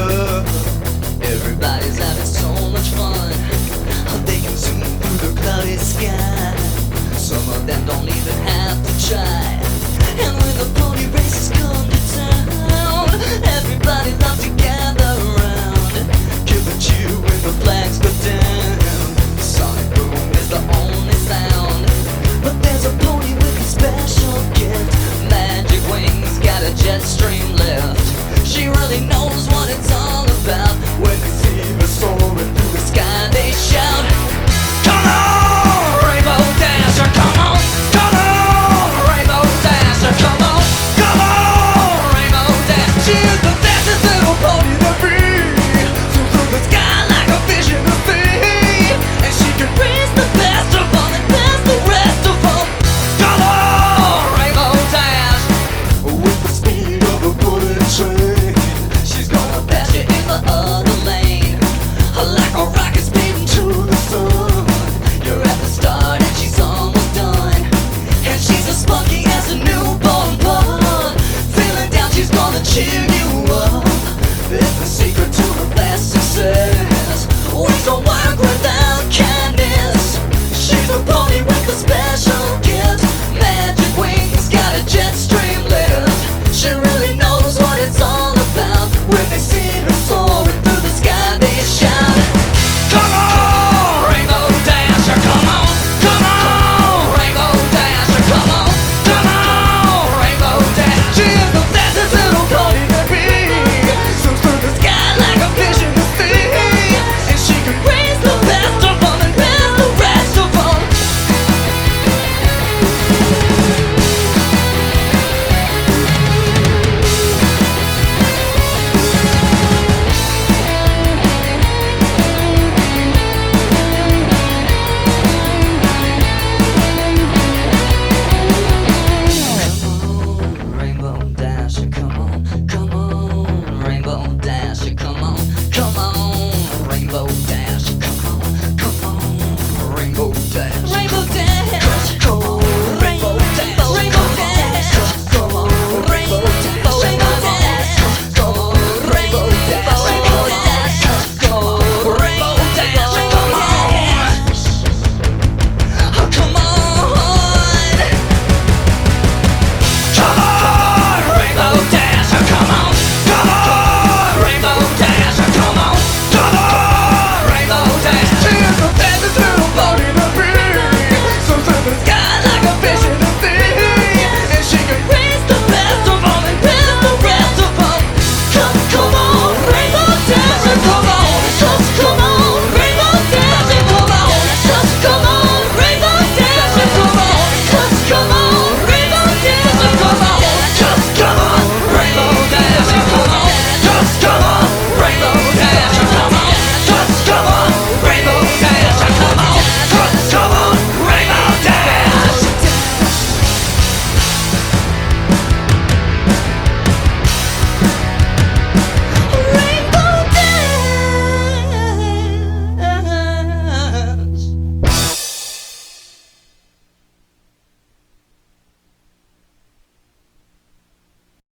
love. Everybody's having so much fun. They can zoom through the cloudy sky. Some of them don't even have to try. And when the pony races come to town, everybody loves to gather around. Give a cheer when the flags go down. Sonic boom is the only sound. But there's a pony with a special gift. Magic wings, got a jet stream lift. She really knows what it's all about. When they see her soaring through the sky, they shout, "Come on, Rainbow Dasher, come on, come on, Rainbow Dasher, come on, come on, Rainbow Dasher." She is the fastest little pony there be. Zooms through the sky like a fish in the sea, and she can race the best of all and pass the rest of them. Come on, Rainbow Dash, with the speed of a bullet train. She's gonna pass you in the other lane, like a rocket speeding to the sun. You're at the start and she's almost done, and she's as spunky as a newborn bud. Feeling down, she's gonna cheer you up. It's the secret to her fast success. Wings don't work without kindness. She's a pony with a special gift. Magic wings, got a jet stream lift. She really knows what it's all about. When they see her soaring through the sky, they shout, "Come on, Rainbow Dasher, come on, come on, Rainbow Dasher, come on, come on, Rainbow Dasher." She is the fastest little pony there be. Zooms through the sky like a fish in the sea, and she can raise the best of them and pass the rest of them. Come on, Rainbow Dasher, come on, Rainbow Dasher,